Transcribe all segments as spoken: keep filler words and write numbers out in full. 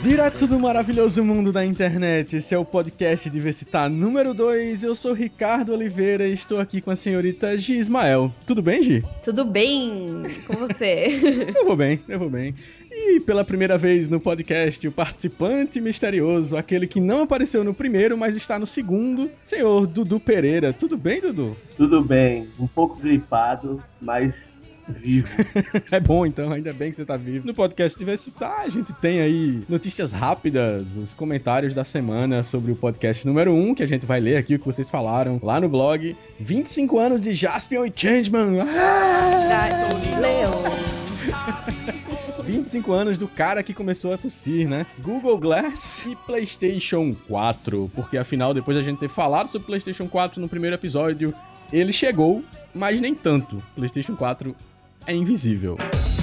Direto do maravilhoso mundo da internet, esse é o podcast Diversitar número dois. Eu sou Ricardo Oliveira e estou aqui com a senhorita Gi Ismael. Tudo bem, Gi? Tudo bem com você? Eu vou bem, eu vou bem. E pela primeira vez no podcast, o participante misterioso, aquele que não apareceu no primeiro, mas está no segundo, senhor Dudu Pereira. Tudo bem, Dudu? Tudo bem, um pouco gripado, mas vivo. É bom, então, ainda bem que você tá vivo. No podcast Diversitar, a gente tem aí notícias rápidas, os comentários da semana sobre o podcast número um, que a gente vai ler aqui o que vocês falaram lá no blog. vinte e cinco anos de Jaspion e Changeman. Ah! Leão. vinte e cinco anos do cara que começou a tossir, né? Google Glass e PlayStation quatro, porque afinal, depois da gente ter falado sobre PlayStation quatro no primeiro episódio, ele chegou, mas nem tanto. PlayStation quatro é invisível.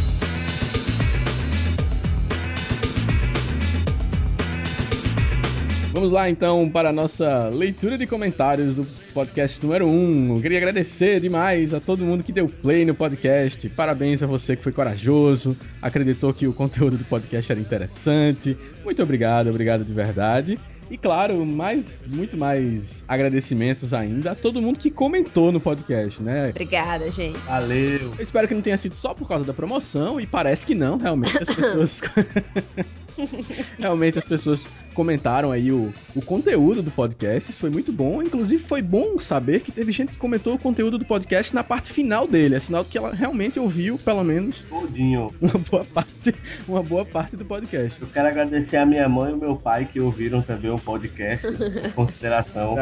Vamos lá, então, para a nossa leitura de comentários do podcast número um. Eu queria agradecer demais a todo mundo que deu play no podcast. Parabéns a você que foi corajoso, acreditou que o conteúdo do podcast era interessante. Muito obrigado, obrigado de verdade. E claro, mais, muito mais agradecimentos ainda a todo mundo que comentou no podcast, né? Obrigada, gente. Valeu. Eu espero que não tenha sido só por causa da promoção, e parece que não, realmente as pessoas... Realmente as pessoas comentaram aí o, o conteúdo do podcast, isso foi muito bom. Inclusive foi bom saber que teve gente que comentou o conteúdo do podcast na parte final dele, é sinal que ela realmente ouviu, pelo menos, Todinho. uma boa parte, uma boa parte do podcast. Eu quero agradecer a minha mãe e o meu pai que ouviram também o podcast, em consideração.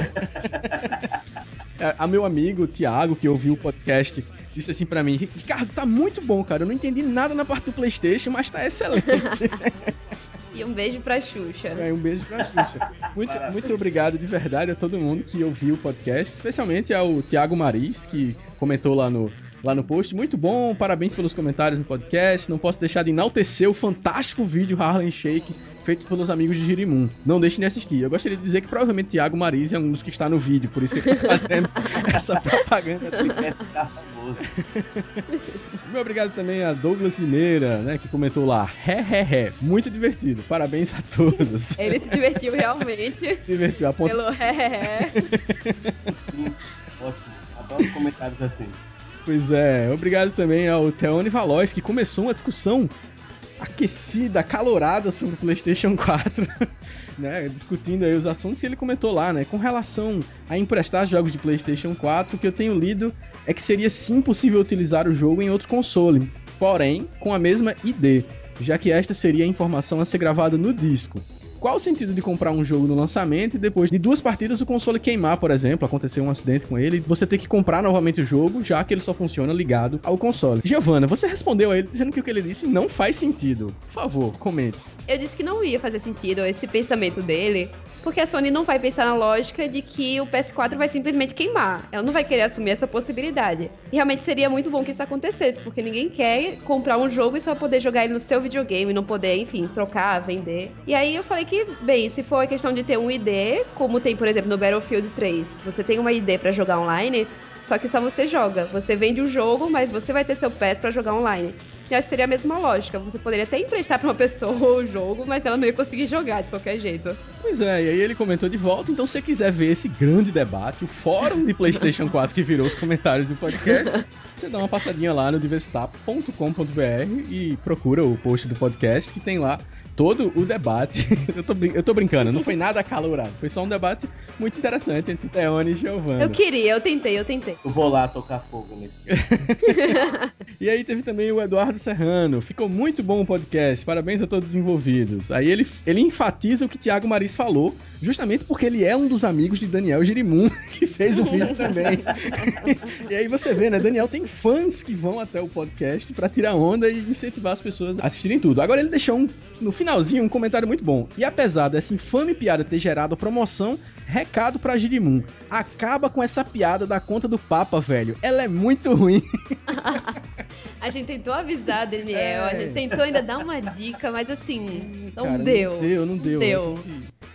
a, a meu amigo, o Thiago, que ouviu o podcast, disse assim pra mim: Ricardo, tá muito bom, cara, eu não entendi nada na parte do PlayStation, mas tá excelente. E um beijo pra Xuxa. É, um beijo pra Xuxa. Muito, muito obrigado de verdade a todo mundo que ouviu o podcast, especialmente ao Thiago Maris, que comentou lá no, lá no post. Muito bom, parabéns pelos comentários no podcast. Não posso deixar de enaltecer o fantástico vídeo Harlem Shake feito pelos amigos de Jirimun. Não deixem de assistir. Eu gostaria de dizer que provavelmente Thiago Maris é um dos que está no vídeo, por isso que eu tô fazendo essa propaganda. Meu obrigado também a Douglas Limeira, né, que comentou lá, ré, ré, ré. Muito divertido. Parabéns a todos. Ele se divertiu realmente. Divertiu. A ponto... Pelo ré, ré, ré. Ótimo. Adoro comentários assim. Pois é. Obrigado também ao Teone Valois, que começou uma discussão aquecida, acalorada sobre o PlayStation quatro, né, discutindo aí os assuntos que ele comentou lá, né, com relação a emprestar jogos de PlayStation quatro. O que eu tenho lido é que seria sim possível utilizar o jogo em outro console, porém com a mesma I D, já que esta seria a informação a ser gravada no disco. Qual o sentido de comprar um jogo no lançamento e depois de duas partidas o console queimar, por exemplo, acontecer um acidente com ele, e você ter que comprar novamente o jogo, já que ele só funciona ligado ao console? Giovana, você respondeu a ele dizendo que o que ele disse não faz sentido. Por favor, comente. Eu disse que não ia fazer sentido esse pensamento dele, porque a Sony não vai pensar na lógica de que o P S quatro vai simplesmente queimar. Ela não vai querer assumir essa possibilidade. E realmente seria muito bom que isso acontecesse, porque ninguém quer comprar um jogo e só poder jogar ele no seu videogame, não poder, enfim, trocar, vender. E aí eu falei que, bem, se for a questão de ter um I D, como tem, por exemplo, no Battlefield três, você tem uma I D pra jogar online, só que só você joga. Você vende o jogo, mas você vai ter seu P S pra jogar online. Eu acho que seria a mesma lógica. Você poderia até emprestar pra uma pessoa o jogo, mas ela não ia conseguir jogar de qualquer jeito. Pois é, e aí ele comentou de volta. Então, se você quiser ver esse grande debate, o fórum de PlayStation quatro que virou os comentários do podcast, você dá uma passadinha lá no diversitar ponto com ponto b r e procura o post do podcast que tem lá todo o debate. eu, tô brin- eu tô brincando, não foi nada acalorado. Foi só um debate muito interessante entre Teone e Giovana. Eu queria, eu tentei, eu tentei. Eu vou lá tocar fogo nesse. E aí teve também o Eduardo Serrano. Ficou muito bom o podcast. Parabéns a todos os envolvidos. Aí ele, ele enfatiza o que Thiago Maris falou, justamente porque ele é um dos amigos de Daniel Jirimun, que fez o vídeo também. E aí você vê, né? Daniel tem fãs que vão até o podcast pra tirar onda e incentivar as pessoas a assistirem tudo. Agora ele deixou um, no finalzinho um comentário muito bom. E apesar dessa infame piada ter gerado a promoção, recado pra Jirimun: acaba com essa piada da conta do Papa, velho. Ela é muito ruim. A gente tentou avisar, Daniel, É. a gente tentou ainda dar uma dica, mas assim, não Cara, deu. Não deu, não deu. Deu. A gente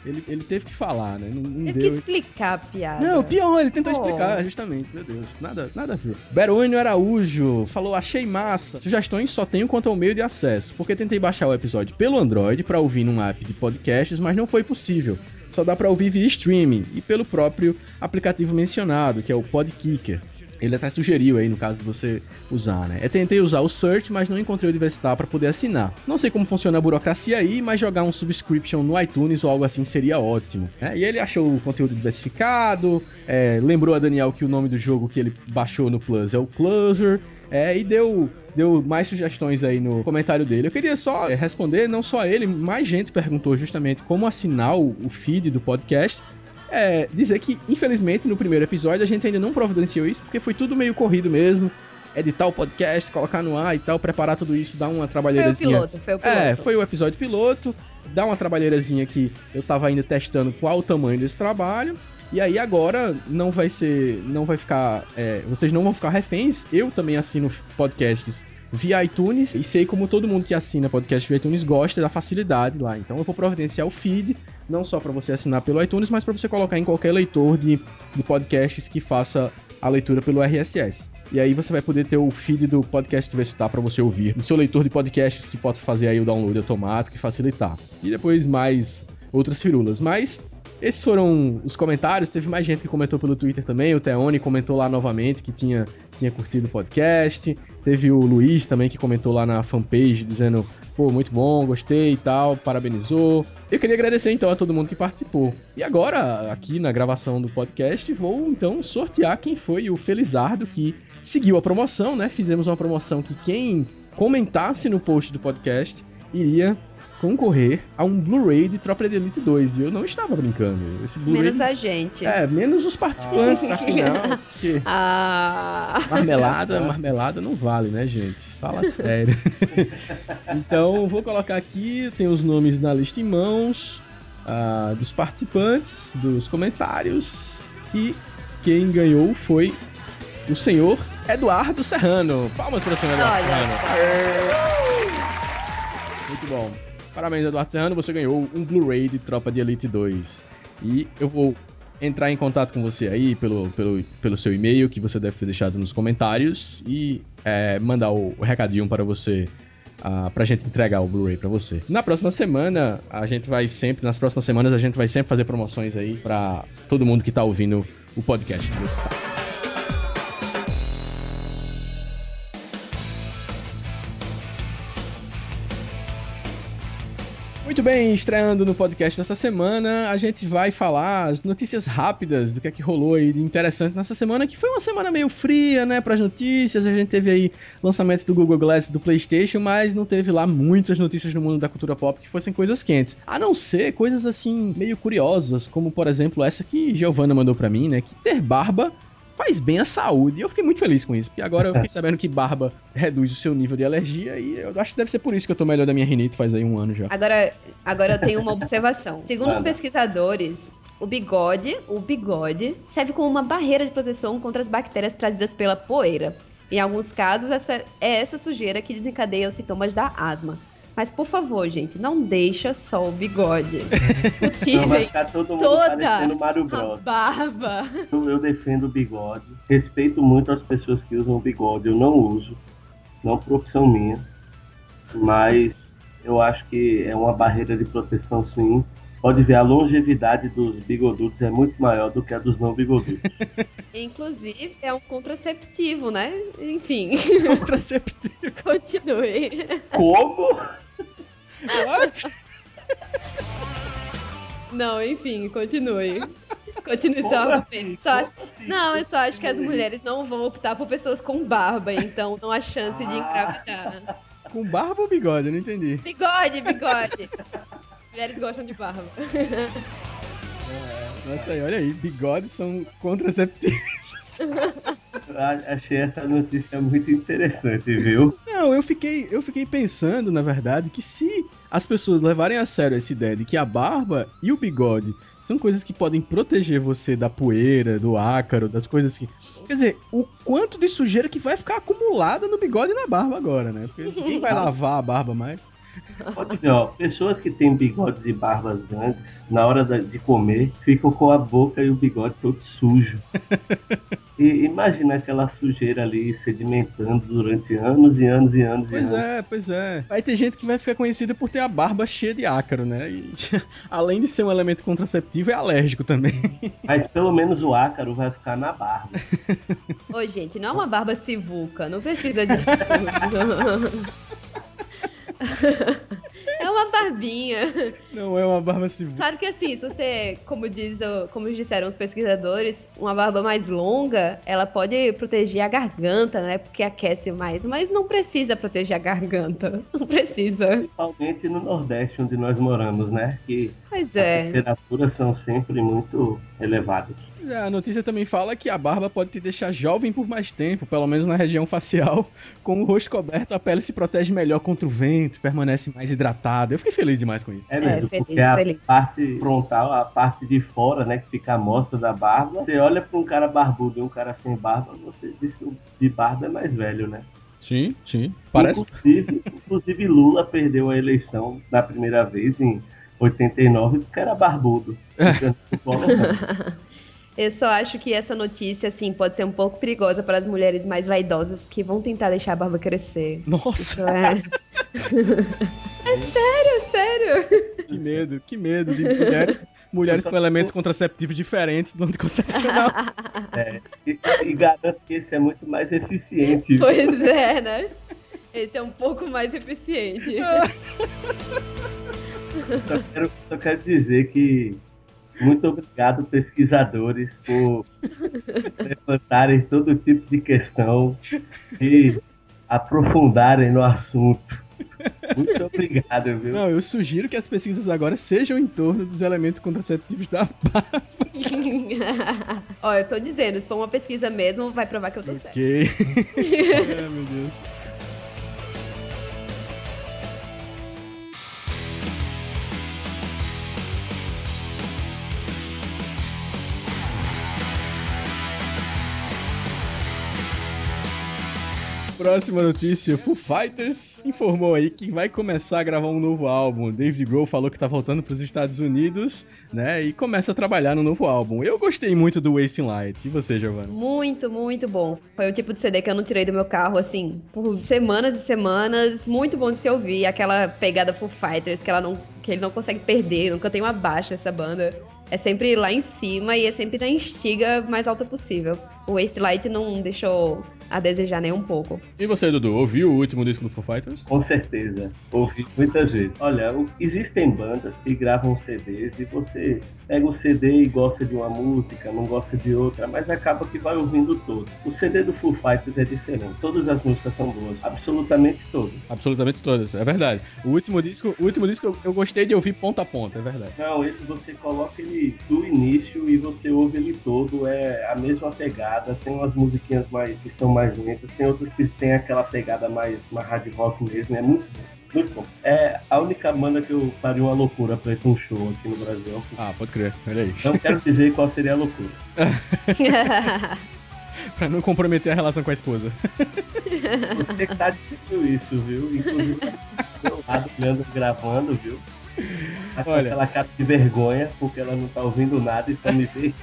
Ele, ele teve que falar, né? Não, não Teve deu. que explicar a piada. Não, pior, ele tentou Oh. explicar, justamente, meu Deus, nada, nada a ver. Berônio Araújo falou, achei massa. Sugestões só tenho quanto ao meio de acesso, porque tentei baixar o episódio pelo Android pra ouvir num app de podcasts, mas não foi possível. Só dá pra ouvir via streaming e pelo próprio aplicativo mencionado, que é o Podkicker. Ele até sugeriu aí, no caso de você usar, né? Eu tentei usar o Search, mas não encontrei o Diversitar pra poder assinar. Não sei como funciona a burocracia aí, mas jogar um subscription no iTunes ou algo assim seria ótimo. Né? E ele achou o conteúdo diversificado, é, lembrou a Daniel que o nome do jogo que ele baixou no Plus é o Closer, é, e deu... Deu mais sugestões aí no comentário dele. Eu queria só é, responder, não só ele, mais gente perguntou justamente como assinar o, o feed do podcast. É, dizer que, infelizmente, no primeiro episódio a gente ainda não providenciou isso, porque foi tudo meio corrido mesmo. Editar o podcast, colocar no ar e tal, preparar tudo isso, dar uma trabalheirazinha. Foi o piloto, foi o piloto. É, foi o episódio piloto, dar uma trabalheirazinha que eu tava ainda testando qual o tamanho desse trabalho. E aí agora não vai ser, não vai ficar, é, vocês não vão ficar reféns. Eu também assino podcasts via iTunes e sei como todo mundo que assina podcast via iTunes gosta da facilidade lá. Então eu vou providenciar o feed, não só para você assinar pelo iTunes, mas para você colocar em qualquer leitor de, de podcasts que faça a leitura pelo R S S. E aí você vai poder ter o feed do podcast Diversitar para você ouvir no seu leitor de podcasts que possa fazer aí o download automático e facilitar. E depois mais outras firulas, mas... Esses foram os comentários, teve mais gente que comentou pelo Twitter também, o Teone comentou lá novamente que tinha, tinha curtido o podcast, teve o Luiz também que comentou lá na fanpage dizendo, pô, muito bom, gostei e tal, parabenizou. Eu queria agradecer então a todo mundo que participou. E agora, aqui na gravação do podcast, vou então sortear quem foi o Felizardo que seguiu a promoção, né? Fizemos uma promoção que quem comentasse no post do podcast iria... concorrer a um Blu-ray de Tropa de Elite dois. E eu não estava brincando. Esse Blu-ray... Menos a gente. É, menos os participantes, Ah. afinal. Porque Ah. marmelada, marmelada não vale, né, gente? Fala sério. Então, vou colocar aqui, tem os nomes na lista em mãos, uh, dos participantes, dos comentários. E quem ganhou foi o senhor Eduardo Serrano. Palmas para o senhor Eduardo Serrano. Muito bom. Parabéns, Eduardo Serrano, você ganhou um Blu-ray de Tropa de Elite dois. E eu vou entrar em contato com você aí pelo, pelo, pelo seu e-mail, que você deve ter deixado nos comentários, e é, mandar o, o recadinho para você, uh, pra gente entregar o Blu-ray pra você. Na próxima semana, a gente vai sempre, nas próximas semanas, a gente vai sempre fazer promoções aí pra todo mundo que tá ouvindo o podcast desse tá. Muito bem, estreando no podcast dessa semana, a gente vai falar as notícias rápidas do que é que rolou aí de interessante nessa semana, que foi uma semana meio fria, né, pras notícias. A gente teve aí lançamento do Google Glass e do PlayStation, mas não teve lá muitas notícias no mundo da cultura pop que fossem coisas quentes. A não ser coisas assim, meio curiosas, como por exemplo essa que Giovanna mandou pra mim, né, que ter barba faz bem à saúde. E eu fiquei muito feliz com isso, porque agora eu fiquei sabendo que barba reduz o seu nível de alergia e eu acho que deve ser por isso que eu tô melhor da minha rinite faz aí um ano já. Agora, agora eu tenho uma observação. Segundo os Manda. pesquisadores, o bigode, o bigode serve como uma barreira de proteção contra as bactérias trazidas pela poeira. Em alguns casos, essa, é essa sujeira que desencadeia os sintomas da asma. Mas, por favor, gente, não deixa só o bigode. Não vai Cultivem ficar todo mundo toda parecendo Mario a Bros. barba. Eu, eu defendo o bigode. Respeito muito as pessoas que usam o bigode. Eu não uso. Não por opção minha. Mas eu acho que é uma barreira de proteção, sim. Pode ver, a longevidade dos bigodudos é muito maior do que a dos não bigodudos. Inclusive, é um contraceptivo, né? Enfim, Contraceptivo. continue. Como? What? Não, enfim, continue. Continue seu Como argumento. assim? Só acho- Como assim? Não, eu só acho que as Continue. mulheres não vão optar por pessoas com barba, então não há chance de engravidar. Com barba ou bigode? Eu não entendi. Bigode, bigode. Mulheres gostam de barba. Nossa aí, olha aí, bigodes são contraceptivos. Eu a- achei essa notícia muito interessante, viu? Não, eu fiquei, eu fiquei pensando, na verdade, que se as pessoas levarem a sério essa ideia de que a barba e o bigode são coisas que podem proteger você da poeira, do ácaro, das coisas que... Quer dizer, o quanto de sujeira que vai ficar acumulada no bigode e na barba agora, né? Porque ninguém vai lavar a barba mais. Pode ver, ó, pessoas que têm bigodes e barbas grandes, na hora da- de comer, ficam com a boca e o bigode todo sujo. E imagina aquela sujeira ali sedimentando durante anos e anos e anos Pois e anos. é, pois é. Vai ter gente que vai ficar conhecida por ter a barba cheia de ácaro, né? E, além de ser um elemento contraceptivo, é alérgico também. Mas pelo menos o ácaro vai ficar na barba. Ô, gente, não é uma barba sivuca, não precisa disso. É uma barbinha. Não é uma barba civil. Claro que assim, se você, como diz, o- como disseram os pesquisadores, uma barba mais longa, ela pode proteger a garganta, né? Porque aquece mais, mas não precisa proteger a garganta. Não precisa. Principalmente no Nordeste, onde nós moramos, né? Que Pois as é. temperaturas são sempre muito elevadas. A notícia também fala que a barba pode te deixar jovem por mais tempo, pelo menos na região facial. Com o rosto coberto, a pele se protege melhor contra o vento, permanece mais hidratada. Eu fiquei feliz demais com isso. É mesmo, feliz, porque a feliz. parte frontal, a parte de fora, né, que fica a mostra da barba, você olha para um cara barbudo e um cara sem barba, você diz que o de barba é mais velho, né? Sim, sim. Parece. Inclusive, inclusive Lula perdeu a eleição da primeira vez em oitenta e nove porque era barbudo. Eu só acho que essa notícia, assim, pode ser um pouco perigosa para as mulheres mais vaidosas que vão tentar deixar a barba crescer. Nossa, Isso é. É sério, sério. que medo, que medo de mulheres, mulheres com elementos contraceptivos diferentes do anticoncepcional. É, e, e garanto que esse é muito mais eficiente. Pois é, né? Esse é um pouco mais eficiente. Só quero, só quero dizer que muito obrigado, pesquisadores, por levantarem todo tipo de questão e aprofundarem no assunto. Muito obrigado, viu? Não, eu sugiro que as pesquisas agora sejam em torno dos elementos contraceptivos da barba. Ó, eu tô dizendo, se for uma pesquisa mesmo, vai provar que eu tô certo. Ok. Ai, meu Deus. Próxima notícia, Foo Fighters informou aí que vai começar a gravar um novo álbum. David Grohl falou que tá voltando pros Estados Unidos, né, e começa a trabalhar no novo álbum. Eu gostei muito do Wasting Light. E você, Giovanna? Muito, muito bom. Foi o tipo de C D que eu não tirei do meu carro, assim, por semanas e semanas. Muito bom de se ouvir. Aquela pegada Foo Fighters que, ela não, que ele não consegue perder, nunca tem uma baixa essa banda. É sempre lá em cima e é sempre na instiga mais alta possível. O Wasting Light não deixou a desejar nem um pouco. E você, Dudu, ouviu o último disco do Foo Fighters? Com certeza, ouvi muitas vezes. Olha, o- existem bandas que gravam C Ds e você pega o C D e gosta de uma música, não gosta de outra, mas acaba que vai ouvindo todo. O C D do Foo Fighters é diferente. Todas as músicas são boas, absolutamente todas. Absolutamente todas, é verdade. O último disco, o último disco eu, eu gostei de ouvir ponta a ponta, é verdade. Não, esse você coloca ele do início e você ouve ele todo, é a mesma pegada, tem umas musiquinhas mais, que são mais lentas, tem outras que tem aquela pegada mais, mais hard rock mesmo, é muito bom. Muito bom. É a única banda que eu faria uma loucura pra ir pra um show aqui no Brasil. Ah, pode crer, olha aí. Não quero dizer qual seria a loucura. Pra não comprometer a relação com a esposa. Você que tá dizendo isso, viu? Inclusive, do meu lado, olhando, gravando, viu? Tá com Olha. aquela cara de vergonha, porque ela não tá ouvindo nada e tá me vendo.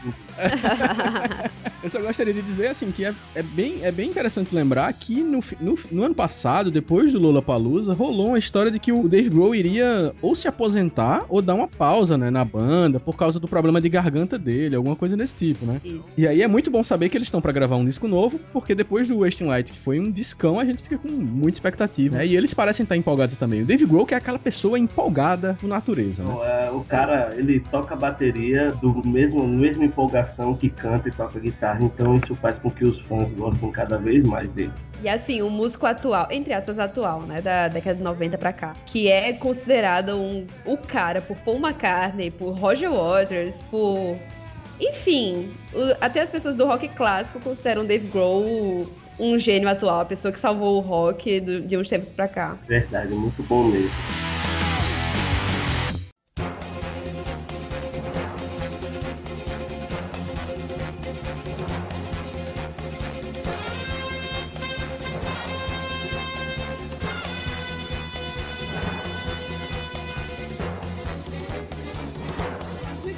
Eu só gostaria de dizer, assim, que é, é, bem, é bem interessante lembrar que no, fi- no, no ano passado, depois do Lollapalooza, rolou uma história de que o Dave Grohl iria ou se aposentar ou dar uma pausa, né, na banda, por causa do problema de garganta dele, alguma coisa desse tipo, né? Isso. E aí é muito bom saber que eles estão pra gravar um disco novo, porque depois do Wasting Light, que foi um discão, a gente fica com muita expectativa, né? E eles parecem estar empolgados também. O Dave Grohl que é aquela pessoa empolgada por natureza, né? Então, é, o cara, ele toca bateria do mesmo, mesma empolgação que canta e toca guitarra, então isso faz com que os fãs gostem cada vez mais dele. E assim, o músico atual, entre aspas, atual, né, da década de noventa pra cá, que é considerado um, o cara por Paul McCartney, por Roger Waters, por... Enfim, o- até as pessoas do rock clássico consideram Dave Grohl um gênio atual, a pessoa que salvou o rock do- de uns tempos pra cá. Verdade, muito bom mesmo.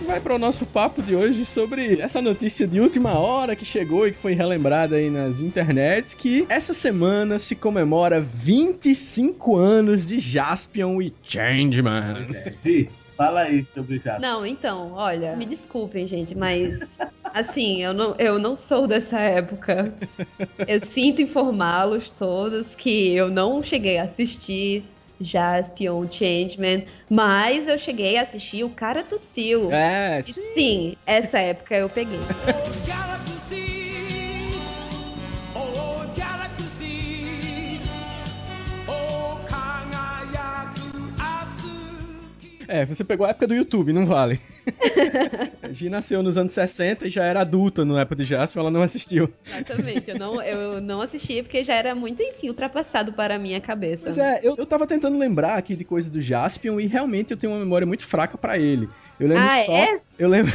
vai para o nosso papo de hoje sobre essa notícia de última hora que chegou e que foi relembrada aí nas internets, que essa semana se comemora vinte e cinco anos de Jaspion e Changeman. Gi, fala aí sobre o Jaspion. Não, então, olha, me desculpem, gente, mas assim, eu não, eu não sou dessa época. Eu sinto informá-los todos que eu não cheguei a assistir Jaspion, Changeman, mas eu cheguei a assistir O Cara Tossiu. É, E sim. sim, essa época eu peguei. É, você pegou a época do YouTube, não vale. A Gi nasceu nos anos sessenta e já era adulta na época de Jaspion, ela não assistiu. Exatamente, eu não, eu não assisti porque já era muito, enfim, ultrapassado para a minha cabeça. Mas é, eu, eu tava tentando lembrar aqui de coisas do Jaspion e realmente eu tenho uma memória muito fraca pra ele. Eu lembro Ah, só... é? Eu lembro...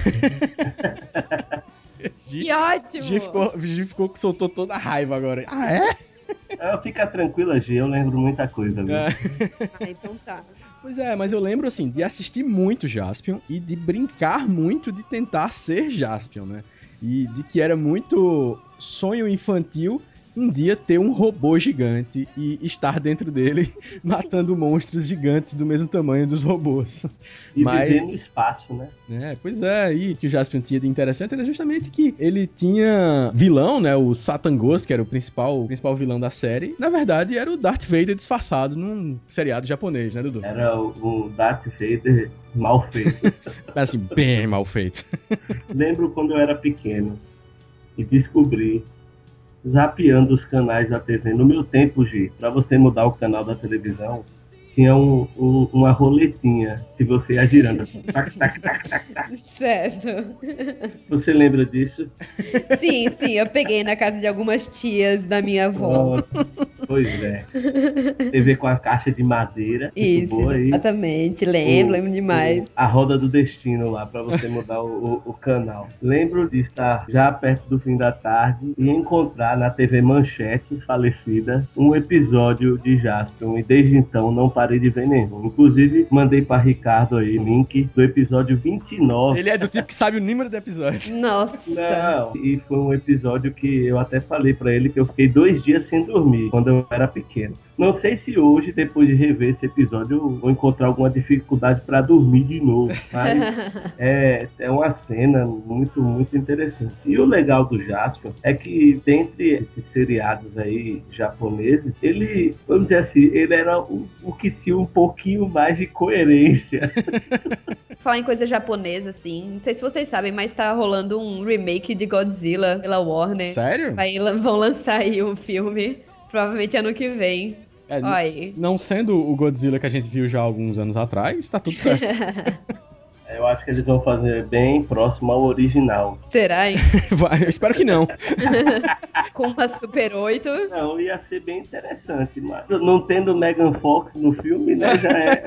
Gi, Que ótimo! Gi ficou, Gi ficou que soltou toda a raiva agora. Ah, é? Ah, fica tranquila, Gi, eu lembro muita coisa. Viu? É. Ah, então tá. Pois é, mas eu lembro, assim, de assistir muito Jaspion e de brincar muito de tentar ser Jaspion, né? E de que era muito sonho infantil um dia ter um robô gigante e estar dentro dele matando monstros gigantes do mesmo tamanho dos robôs. E Mas... viver no espaço, né? É, pois é, e que o Jaspion tinha de interessante era justamente que ele tinha vilão, né, o Satan Ghost, que era o principal, o principal vilão da série. Na verdade, era o Darth Vader disfarçado num seriado japonês, né, Dudu? Era o Darth Vader mal feito. Assim, bem mal feito. Lembro quando eu era pequeno e descobri, zapeando os canais da T V. No meu tempo, Gi, pra você mudar o canal da televisão, tinha um, um, uma roletinha que você ia girando. Tac, tac, tac, tac, tac. Certo. Você lembra disso? Sim, sim, eu peguei na casa de algumas tias da minha avó. Oh, pois é. T V com a caixa de madeira. Isso, boa, aí. exatamente. Lembro, O- lembro demais. o- a roda do destino lá, pra você mudar o, o, o canal. Lembro de estar já perto do fim da tarde e encontrar na T V Manchete, falecida, um episódio de Jaspion. E desde então não parei de ver nenhum. Inclusive, mandei pra Ricardo aí o link do episódio vinte e nove. Ele é do tipo que sabe o número do episódio. Nossa. Não, e foi um episódio que eu até falei pra ele que eu fiquei dois dias sem dormir quando eu era pequeno. Não sei se hoje, depois de rever esse episódio, eu vou encontrar alguma dificuldade pra dormir de novo. Mas é, é uma cena muito, muito interessante. E o legal do Jaspion é que, dentre esses seriados aí japoneses, ele, vamos dizer assim, ele era o, o que tinha um pouquinho mais de coerência. Falar em coisa japonesa, assim, não sei se vocês sabem, mas tá rolando um remake de Godzilla pela Warner. Sério? Vai, vão lançar aí um filme, provavelmente ano que vem. É, Olha aí. não sendo o Godzilla que a gente viu já há alguns anos atrás, tá tudo certo. Eu acho que eles vão fazer bem próximo ao original. Será, hein? Vai, eu espero que não. Com uma Super oito. Não, ia ser bem interessante, mas não tendo Megan Fox no filme, né, já é...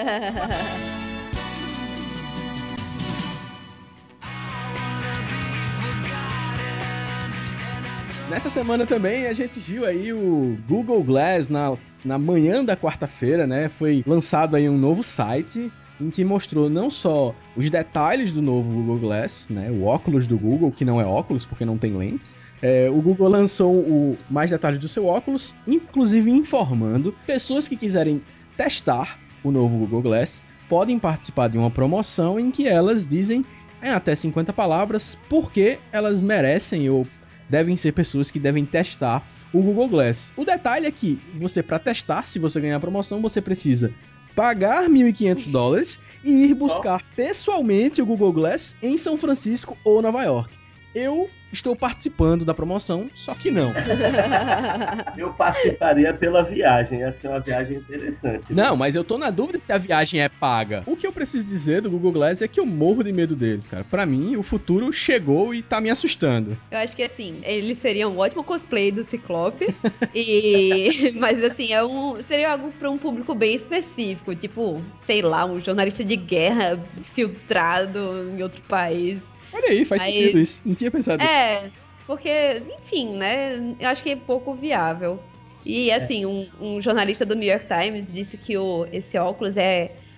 Nessa semana também a gente viu aí o Google Glass na, na manhã da quarta-feira, né? Foi lançado aí um novo site em que mostrou não só os detalhes do novo Google Glass, né? O óculos do Google, que não é óculos porque não tem lentes. É, o Google lançou o, mais detalhes do seu óculos, inclusive informando pessoas que quiserem testar o novo Google Glass podem participar de uma promoção em que elas dizem em até cinquenta palavras porque elas merecem ou devem ser pessoas que devem testar o Google Glass. O detalhe é que você, para testar, se você ganhar a promoção, você precisa pagar mil e quinhentos dólares e ir buscar pessoalmente o Google Glass em São Francisco ou Nova York. Eu estou participando da promoção, só que não. Eu participaria pela viagem, ia ser uma viagem interessante. Não, mas eu tô na dúvida se a viagem é paga. O que eu preciso dizer do Google Glass é que eu morro de medo deles, cara. Pra mim, o futuro chegou e tá me assustando. Eu acho que, assim, ele seria um ótimo cosplay do Ciclope. e... Mas, assim, é um... seria algo pra um público bem específico. Tipo, sei lá, um jornalista de guerra filtrado em outro país. Olha aí, faz Aí... sentido isso. Não tinha pensado. É, porque, enfim, né? Eu acho que é pouco viável. E, assim, um, um jornalista do New York Times disse que o, esse óculos é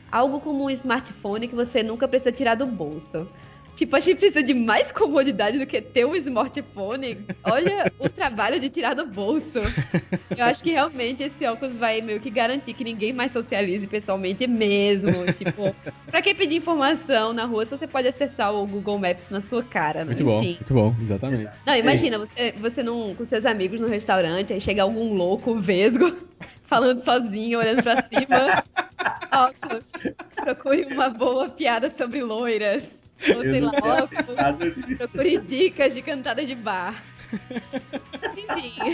algo como um smartphone que você nunca precisa tirar do bolso. Tipo, a gente precisa de mais comodidade do que ter um smartphone. Olha o trabalho de tirar do bolso. Eu acho que realmente esse óculos vai meio que garantir que ninguém mais socialize pessoalmente mesmo. Tipo, pra quem pedir informação na rua, se você pode acessar o Google Maps na sua cara, né? Muito bom, Enfim. muito bom, exatamente. Não, imagina, você, você num, com seus amigos no restaurante, aí chega algum louco vesgo, falando sozinho, olhando pra cima. Óculos, procure uma boa piada sobre loiras. Ou sei lá, óculos, procure dicas de cantadas de bar. Enfim.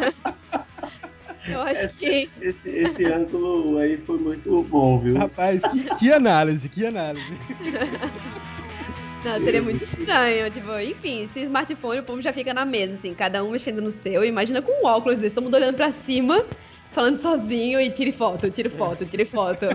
Eu acho esse, que... Esse, esse ângulo aí foi muito bom, viu? Rapaz, que, que análise, que análise. Não, seria muito estranho, tipo, enfim, se smartphone o povo já fica na mesa, assim, cada um mexendo no seu, imagina com um óculos desse, todo mundo olhando pra cima, falando sozinho e tire foto, tire foto, tire foto.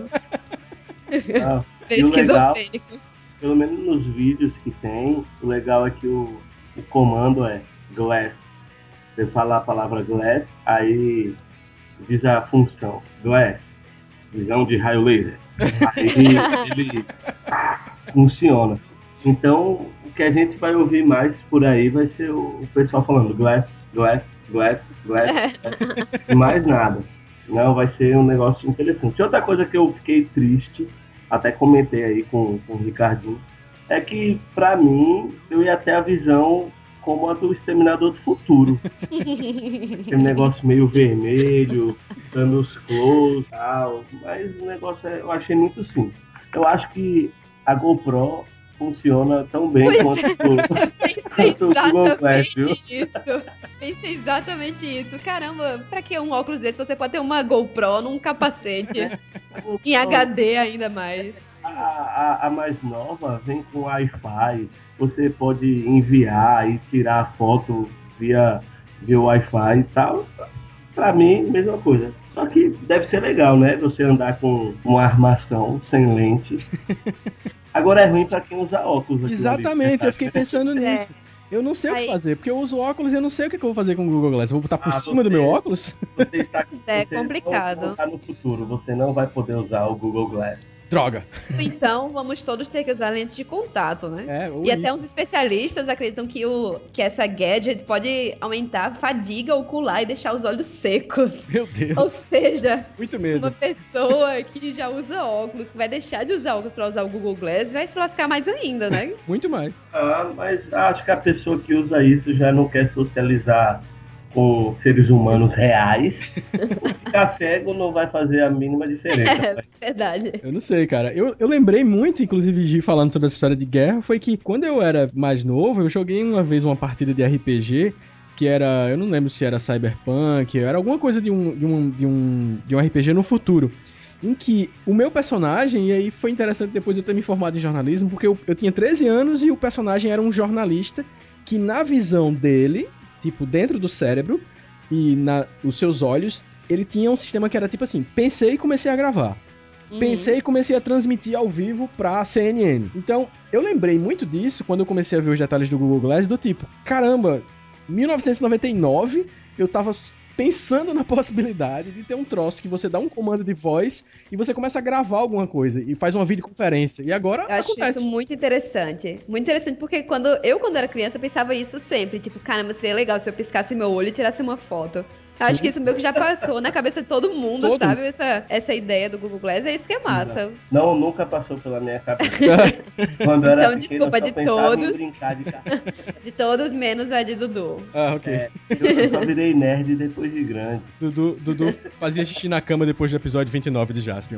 Ah, é e o legal, esquizofrênico. pelo menos nos vídeos que tem, o legal é que o, o comando é glass. Você fala a palavra glass, aí diz a função, glass, visão de raio laser. Aí ele funciona. Então, o que a gente vai ouvir mais por aí vai ser o, o pessoal falando glass, glass, glass, glass, glass, e mais nada. Não, vai ser um negócio interessante. Outra coisa que eu fiquei triste, até comentei aí com, com o Ricardinho, é que, pra mim, eu ia ter a visão como a do Exterminador do Futuro. Aquele negócio meio vermelho, dando os close e tal, mas o negócio é, eu achei muito simples. Eu acho que a GoPro funciona tão bem Pois quanto, é. quanto o Google Glass, viu? Isso. Pensei exatamente isso. Caramba, pra que um óculos desse? Você pode ter uma GoPro num capacete. Em H D ainda mais. A, a, a mais nova vem com Wi-Fi. Você pode enviar e tirar a foto via, via Wi-Fi e tal. Pra mim, mesma coisa. Só que deve ser legal, né? Você andar com uma armação sem lente. Agora é ruim pra quem usa óculos. Aqui, Exatamente, eu fiquei pensando nisso. Eu não sei o Aí- que fazer, porque eu uso óculos e eu não sei o que que eu vou fazer com o Google Glass. Eu vou botar por Ah, cima do você- meu óculos? Você está, É você complicado. Não está no futuro, você não vai poder usar o Google Glass. Droga. Então, vamos todos ter que usar lentes de contato, né? É, ou E até isso. uns especialistas acreditam que, o, que essa gadget pode aumentar a fadiga ocular e deixar os olhos secos. Meu Deus, Ou seja, muito uma medo. pessoa que já usa óculos, que vai deixar de usar óculos pra usar o Google Glass, vai se lascar mais ainda, né? Muito mais. Ah, mas acho que a pessoa que usa isso já não quer socializar com seres humanos reais. Ficar cego não vai fazer a mínima diferença. É verdade. Eu não sei, cara. Eu, eu lembrei muito, inclusive, de falando sobre essa história de guerra, foi que quando eu era mais novo, eu joguei uma vez uma partida de R P G, que era, eu não lembro se era Cyberpunk, era alguma coisa de um, de um, de um, de um R P G no futuro, em que o meu personagem, e aí foi interessante depois eu ter me formado em jornalismo, porque eu, eu tinha treze anos e o personagem era um jornalista que, na visão dele, tipo, dentro do cérebro e na, os seus olhos, ele tinha um sistema que era tipo assim, pensei e comecei a gravar. Uhum. Pensei e comecei a transmitir ao vivo pra C N N. Então, eu lembrei muito disso quando eu comecei a ver os detalhes do Google Glass, do tipo, caramba, mil novecentos e noventa e nove, eu tava pensando na possibilidade de ter um troço que você dá um comando de voz e você começa a gravar alguma coisa e faz uma videoconferência. E agora Eu acho acontece. isso muito interessante. Muito interessante, porque quando eu, quando era criança, pensava isso sempre. Tipo, caramba, seria legal se eu piscasse meu olho e tirasse uma foto. Eu acho que isso meio que já passou na cabeça de todo mundo, Todo. sabe? Essa, essa ideia do Google Glass, é isso que é massa. Não, nunca passou pela minha cabeça. Quando eu era Então, pequeno, desculpa, eu só de pensava todos. em brincar de carro. De todos, menos a de Dudu. Ah, ok. É, eu só virei nerd depois de grande. Dudu, Dudu fazia xixi na cama depois do episódio vinte e nove de Jaspion.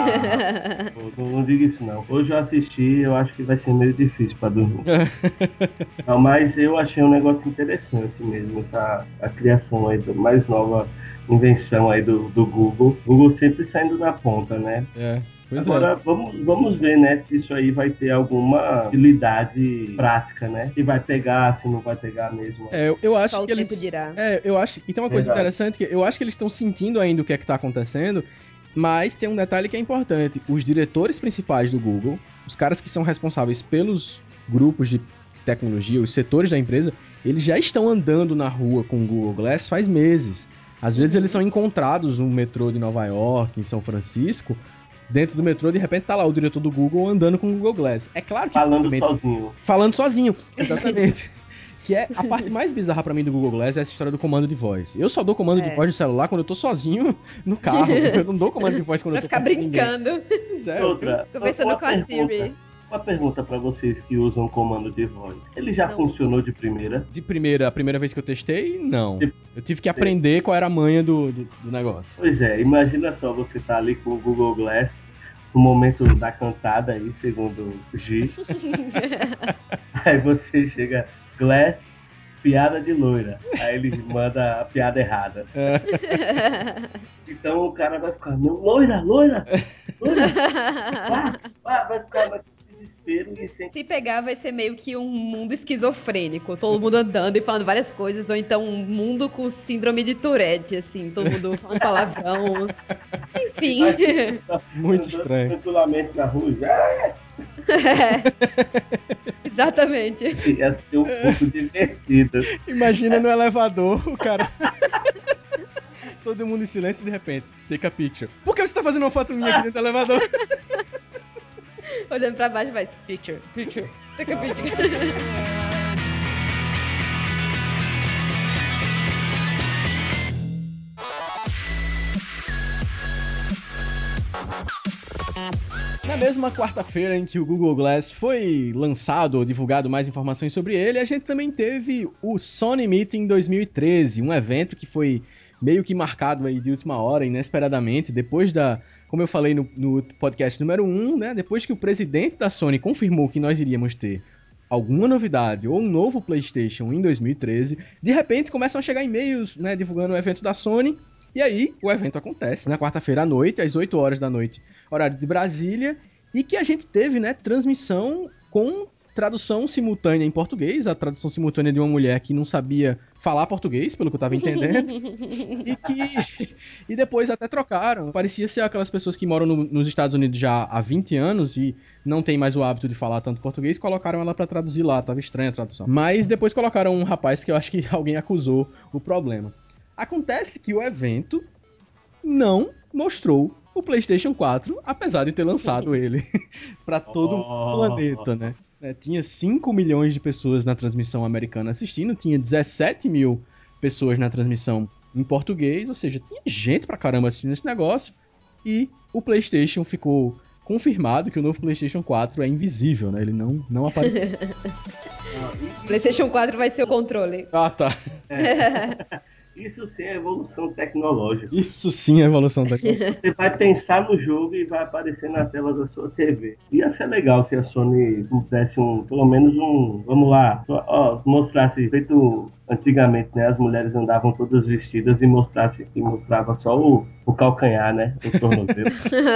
Ah, pô, não, não diga isso não. Hoje eu assisti, eu acho que vai ser meio difícil pra dormir. Não, mas eu achei um negócio interessante mesmo, essa, a criação aí, da mais nova invenção aí do, do Google. Google sempre saindo na ponta, né? É, pois Agora, é. vamos, vamos ver, né, se isso aí vai ter alguma utilidade prática, né? Se vai pegar, se não vai pegar mesmo. É, eu, eu acho Só o que eles. tempo dirá. É, eu acho. E tem uma coisa Verdade. interessante que eu acho que eles estão sentindo ainda o que é que tá acontecendo, mas tem um detalhe que é importante. Os diretores principais do Google, os caras que são responsáveis pelos grupos de tecnologia, os setores da empresa, eles já estão andando na rua com o Google Glass faz meses. Às vezes eles são encontrados no metrô de Nova York, em São Francisco, dentro do metrô, de repente tá lá o diretor do Google andando com o Google Glass. É claro que... Falando sozinho. Falando sozinho, exatamente. Que é a parte mais bizarra pra mim do Google Glass, é essa história do comando de voz. Eu só dou comando é. de voz no celular quando eu tô sozinho no carro. Eu não dou comando de voz quando pra eu tô ficar brincando. Sério. Outra, Conversando com a Siri. Uma pergunta pra vocês que usam comando de voz. Ele já não. funcionou de primeira? De primeira, a primeira vez que eu testei, não. De... Eu tive que aprender qual era a manha do, do, do negócio. Pois é, imagina só, você tá ali com o Google Glass, no momento da cantada aí, segundo o G. Aí você chega, Glass, piada de loira. Aí ele manda a piada errada. É. Então o cara vai ficar, não, loira, loira, loira. Ah, ah, vai ficar vai desespero. E sem... Se pegar, vai ser meio que um mundo esquizofrênico. Todo mundo andando e falando várias coisas. Ou então um mundo com síndrome de Tourette, assim. Todo mundo falando palavrão. Enfim. Muito estranho. Tranquilamente na rua. É. Exatamente. Ia ser um pouco divertido. Imagina no elevador, o cara. Todo mundo em silêncio e de repente, take a picture. Por que você tá fazendo uma foto minha aqui dentro do elevador? Olhando pra baixo, vai, picture, picture, take a picture. Na mesma quarta-feira em que o Google Glass foi lançado ou divulgado mais informações sobre ele, a gente também teve o Sony Meeting dois mil e treze, um evento que foi meio que marcado aí de última hora, inesperadamente, depois da, como eu falei no, no podcast número um, né, depois que o presidente da Sony confirmou que nós iríamos ter alguma novidade ou um novo PlayStation em dois mil e treze, de repente começam a chegar e-mails, né, divulgando o evento da Sony. E aí, o evento acontece na quarta-feira à noite, às oito horas da noite, horário de Brasília, e que a gente teve, né, transmissão com tradução simultânea em português, a tradução simultânea de uma mulher que não sabia falar português, pelo que eu tava entendendo, e que e depois até trocaram. Parecia ser aquelas pessoas que moram no, nos Estados Unidos já há vinte anos e não tem mais o hábito de falar tanto português, colocaram ela pra traduzir lá, tava estranha a tradução. Mas depois colocaram um rapaz que eu acho que alguém acusou o problema. Acontece que o evento não mostrou o PlayStation quatro, apesar de ter lançado ele para todo o planeta, né? É, tinha cinco milhões de pessoas na transmissão americana assistindo, tinha dezessete mil pessoas na transmissão em português, ou seja, tinha gente pra caramba assistindo esse negócio, e o PlayStation ficou confirmado que o novo PlayStation quatro é invisível, né? Ele não, não apareceu. PlayStation quatro vai ser o controle. Ah, tá. É. Isso sim é evolução tecnológica. Isso sim é evolução tecnológica. Você vai pensar no jogo e vai aparecer na tela da sua T V. Ia ser legal se a Sony desse um, pelo menos um, vamos lá, ó, mostrasse, feito antigamente, né, as mulheres andavam todas vestidas e mostrasse, e mostrava só o, o calcanhar, né, o tornozelo.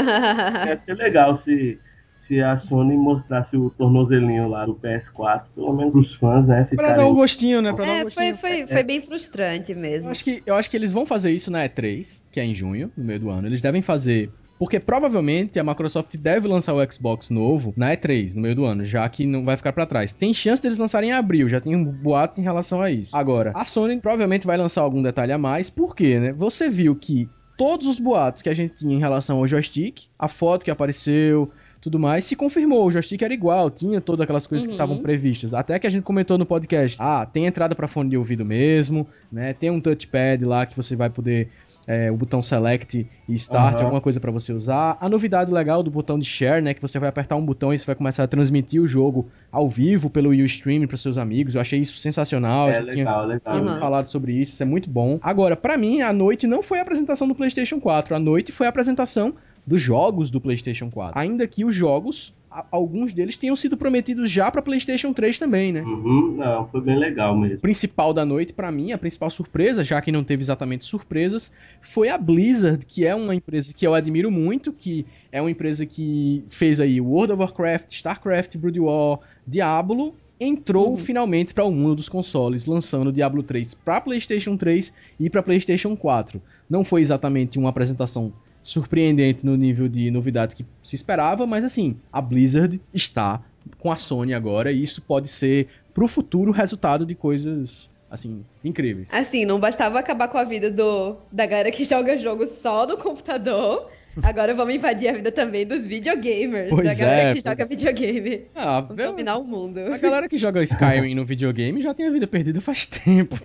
Ia ser legal se... se a Sony mostrasse o tornozelinho lá do P S quatro, pelo menos pros fãs, né? Pra dar um gostinho, né? Pra é, dar um gostinho. Foi, foi, é. foi bem frustrante mesmo. Eu acho, que, eu acho que eles vão fazer isso na E três, que é em junho, no meio do ano. Eles devem fazer... Porque provavelmente a Microsoft deve lançar o Xbox novo na E três, no meio do ano, já que não vai ficar pra trás. Tem chance deles lançarem em abril, já tem boatos em relação a isso. Agora, a Sony provavelmente vai lançar algum detalhe a mais, por quê, né? Você viu que todos os boatos que a gente tinha em relação ao joystick, a foto que apareceu... tudo mais, se confirmou, o joystick era igual, tinha todas aquelas coisas uhum. que estavam previstas, até que a gente comentou no podcast, ah, tem entrada para fone de ouvido mesmo, né, tem um touchpad lá que você vai poder, é, o botão select e start, uhum. alguma coisa para você usar, a novidade legal do botão de share, né, que você vai apertar um botão e você vai começar a transmitir o jogo ao vivo pelo Ustream para seus amigos, eu achei isso sensacional, é, eu legal, tinha, legal, tinha uhum. falado sobre isso, isso é muito bom. Agora, para mim, a noite não foi a apresentação do PlayStation quatro, a noite foi a apresentação dos jogos do PlayStation quatro. Ainda que os jogos, alguns deles tenham sido prometidos já pra PlayStation três também, né? Uhum, não, foi bem legal mesmo. O principal da noite, pra mim, a principal surpresa, já que não teve exatamente surpresas, foi a Blizzard, que é uma empresa que eu admiro muito, que é uma empresa que fez aí World of Warcraft, StarCraft, Brood War, Diablo, entrou uhum. finalmente para o mundo dos consoles, lançando Diablo três para PlayStation três e para PlayStation quatro. Não foi exatamente uma apresentação surpreendente no nível de novidades que se esperava, mas assim, a Blizzard está com a Sony agora e isso pode ser pro futuro resultado de coisas, assim, incríveis. Assim, não bastava acabar com a vida do, da galera que joga jogo só no computador, Agora vamos invadir a vida também dos videogamers. Pois da galera é, que pois joga videogame. Ah, Vamos eu- dominar o mundo. A galera que joga Skyrim no videogame já tem a vida perdida faz tempo.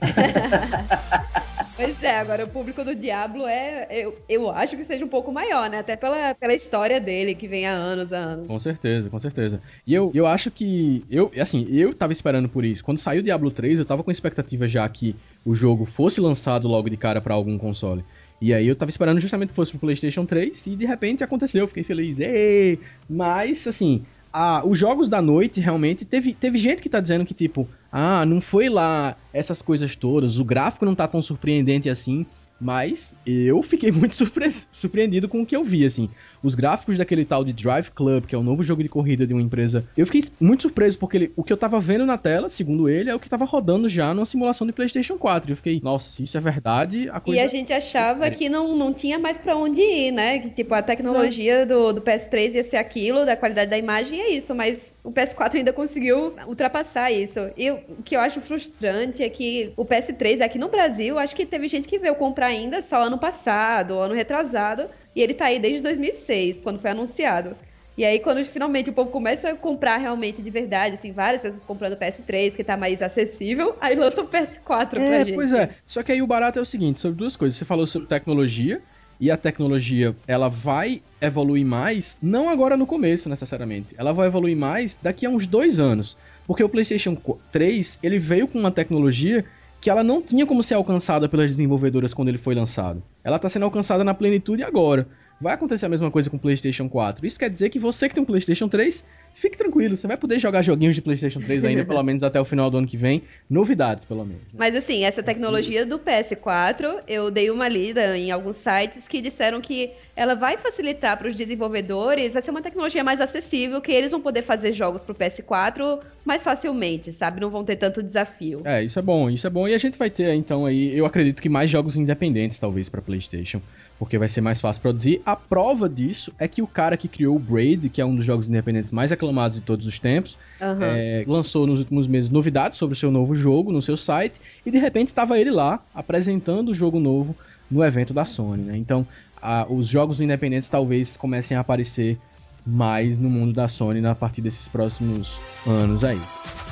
Pois é, agora o público do Diablo é. Eu, eu acho que seja um pouco maior, né? Até pela, pela história dele, que vem há anos, há anos. Com certeza, com certeza. E eu, eu acho que. Eu, assim, eu tava esperando por isso. Quando saiu o Diablo três, eu tava com expectativa já que o jogo fosse lançado logo de cara pra algum console. E aí eu tava esperando justamente que fosse pro PlayStation três e de repente aconteceu, eu fiquei feliz. Êêê! Mas, assim, a, os jogos da noite realmente. Teve, teve gente que tá dizendo que, tipo, ah, não foi lá essas coisas todas, o gráfico não tá tão surpreendente assim. Mas eu fiquei muito surpre- surpreendido com o que eu vi, assim. Os gráficos daquele tal de Drive Club, que é o novo jogo de corrida de uma empresa, eu fiquei muito surpreso porque ele- o que eu tava vendo na tela, segundo ele, é o que tava rodando já numa simulação de PlayStation quatro. E eu fiquei, nossa, se isso é verdade, a coisa... E a gente achava É. que não, não tinha mais pra onde ir, né? Que tipo, a tecnologia do, do P S três ia ser aquilo, da qualidade da imagem, é isso. Mas o P S quatro ainda conseguiu ultrapassar isso. E o o que eu acho frustrante é que o P S três aqui no Brasil, acho que teve gente que veio comprar ainda só ano passado, ano retrasado. E ele tá aí desde dois mil e seis, quando foi anunciado. E aí, quando finalmente o povo começa a comprar realmente de verdade, assim, várias pessoas comprando o P S três, que tá mais acessível, aí lança o P S quatro pra É, gente. pois é. Só que aí o barato é o seguinte, sobre duas coisas. Você falou sobre tecnologia, e a tecnologia, ela vai evoluir mais, não agora no começo, necessariamente. Ela vai evoluir mais daqui a uns dois anos. Porque o PlayStation três, ele veio com uma tecnologia que ela não tinha como ser alcançada pelas desenvolvedoras quando ele foi lançado. Ela está sendo alcançada na plenitude agora. Vai acontecer a mesma coisa com o PlayStation quatro. Isso quer dizer que você que tem um PlayStation três, fique tranquilo. Você vai poder jogar joguinhos de PlayStation três ainda, pelo menos até o final do ano que vem. Novidades, pelo menos. Mas assim, essa tecnologia do P S quatro, eu dei uma lida em alguns sites que disseram que ela vai facilitar para os desenvolvedores, vai ser uma tecnologia mais acessível, que eles vão poder fazer jogos pro P S quatro mais facilmente, sabe? Não vão ter tanto desafio. É, isso é bom, isso é bom. E a gente vai ter, então, aí, eu acredito que mais jogos independentes, talvez, pra PlayStation, porque vai ser mais fácil produzir. A prova disso é que o cara que criou o Braid, que é um dos jogos independentes mais aclamados de todos os tempos, Aham. é, lançou nos últimos meses novidades sobre o seu novo jogo no seu site, e de repente estava ele lá, apresentando o jogo novo no evento da Sony, né? Então, a- os jogos independentes talvez comecem a aparecer mais no mundo da Sony a partir desses próximos anos aí.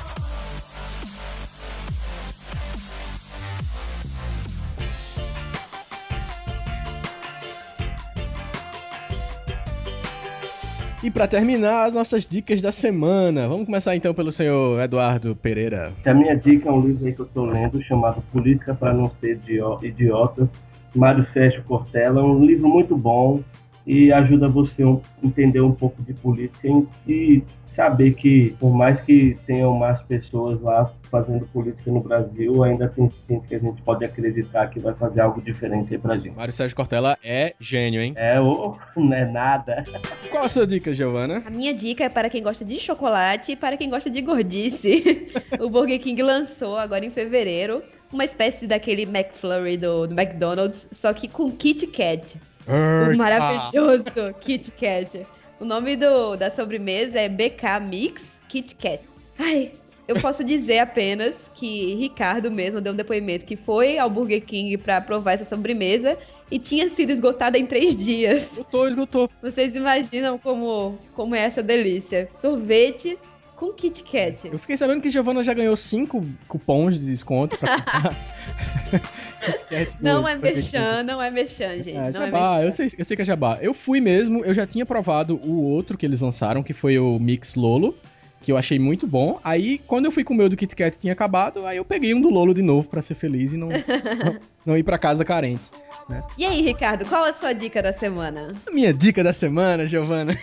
E pra terminar, as nossas dicas da semana. Vamos começar então pelo senhor Eduardo Pereira. A minha dica é um livro aí que eu estou lendo, chamado Política para Não Ser Idio- Idiota, Mário Sérgio Cortella. É um livro muito bom e ajuda você a entender um pouco de política e saber que, por mais que tenham mais pessoas lá fazendo política no Brasil, ainda tem gente que a gente pode acreditar que vai fazer algo diferente aí pra gente. Mário Sérgio Cortella é gênio, hein? É, ou não é nada. Qual a sua dica, Giovana? A minha dica é para quem gosta de chocolate e para quem gosta de gordice. O Burger King lançou agora em fevereiro uma espécie daquele McFlurry do, do McDonald's, só que com Kit Kat. O maravilhoso Kit Kat. O nome do, da sobremesa é B K Mix Kit Kat. Ai, eu posso dizer apenas que Ricardo mesmo deu um depoimento que foi ao Burger King pra provar essa sobremesa e tinha sido esgotada em três dias. Esgotou, esgotou. Vocês imaginam como, como é essa delícia? Sorvete com Kit Kat. Eu fiquei sabendo que Giovana já ganhou cinco cupons de desconto pra comprar. Kit Kat do Não é Burger King. merchan, não é merchan, gente. É, não jabá, é eu merchan. sei, eu sei que é jabá. Eu fui mesmo, eu já tinha provado o outro que eles lançaram, que foi o Mix Lolo, que eu achei muito bom. Aí, quando eu fui com o meu do Kit Kat tinha acabado, aí eu peguei um do Lolo de novo pra ser feliz e não, não, não ir pra casa carente. E aí, Ricardo, qual a sua dica da semana? A minha dica da semana, Giovana.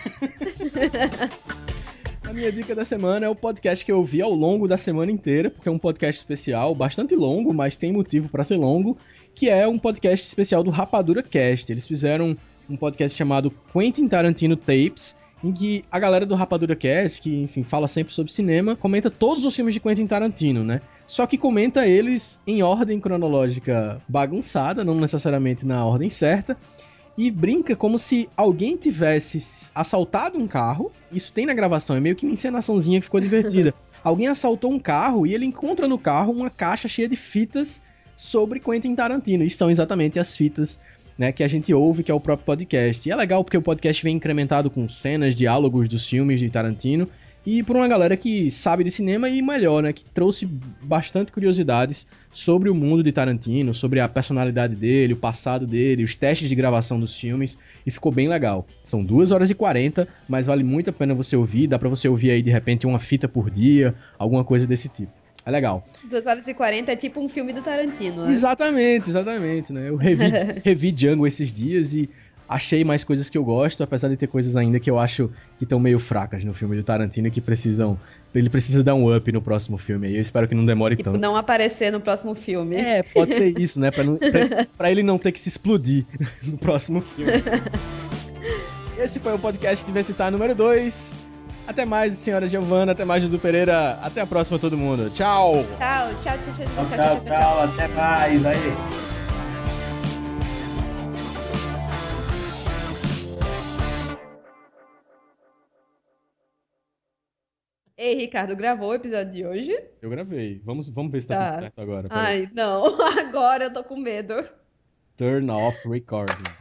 A minha dica da semana é o podcast que eu ouvi ao longo da semana inteira, porque é um podcast especial, bastante longo, mas tem motivo pra ser longo, que é um podcast especial do Rapadura Cast. Eles fizeram um podcast chamado Quentin Tarantino Tapes, em que a galera do Rapadura Cast, que, enfim, fala sempre sobre cinema, comenta todos os filmes de Quentin Tarantino, né? Só que comenta eles em ordem cronológica bagunçada, não necessariamente na ordem certa, e brinca como se alguém tivesse assaltado um carro. Isso tem na gravação, é meio que uma encenaçãozinha que ficou divertida. Alguém assaltou um carro e ele encontra no carro uma caixa cheia de fitas sobre Quentin Tarantino. E são exatamente as fitas né, que a gente ouve, que é o próprio podcast. E é legal porque o podcast vem incrementado com cenas, diálogos dos filmes de Tarantino, e por uma galera que sabe de cinema e melhor, né, que trouxe bastante curiosidades sobre o mundo de Tarantino, sobre a personalidade dele, o passado dele, os testes de gravação dos filmes, e ficou bem legal. São duas horas e quarenta, mas vale muito a pena você ouvir, dá pra você ouvir aí de repente uma fita por dia, alguma coisa desse tipo. É legal. duas horas e quarenta é tipo um filme do Tarantino, né? Exatamente, exatamente, né? Eu revi, revi Django esses dias e achei mais coisas que eu gosto, apesar de ter coisas ainda que eu acho que estão meio fracas no filme do Tarantino e que precisam... Ele precisa dar um up no próximo filme aí. Eu espero que não demore tipo, tanto. não aparecer no próximo filme. É, pode ser isso, né? Pra, não, pra, pra ele não ter que se explodir no próximo filme. Esse foi o podcast Diversitar número dois. Até mais, senhora Giovana. Até mais, Dudu Pereira. Até a próxima, todo mundo. Tchau! Tchau, tchau, tchau, tchau, Tchau, tchau, tchau. Até mais. Aí. Ei, Ricardo, gravou o episódio de hoje? Eu gravei. Vamos, vamos ver se tá, Tá. tudo certo agora. Peraí. Ai, não. Agora eu tô com medo. Turn off recording.